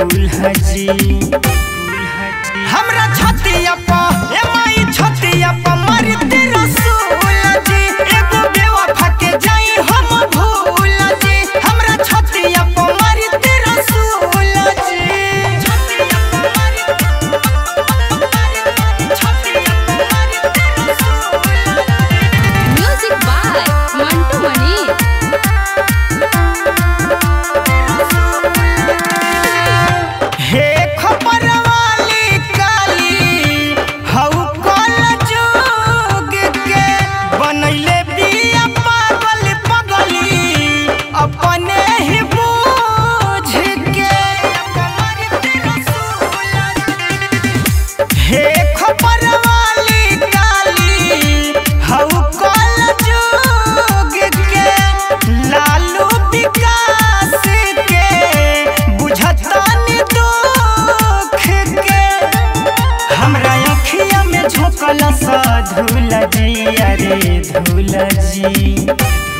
दूल्हा जी। हमरा छतिया प ए माई छतिया प मरते रसूल जी, एगो बेवफा के जाई हम भूल जी। हमरा छतिया प मरते रसूल जी, छतिया प म्यूजिक बाय मंटू मणि। हे खबर वाली काली हऊ कल जुग के, बनैले बिया पागल पगली अपने ही बूझ के। हे खबर वाली काली हऊ कल जुग के, लालू विकास के बुझतानी दुख के। हमरा अखिया में झोंकल सा धूल जी, अरे धूल जी।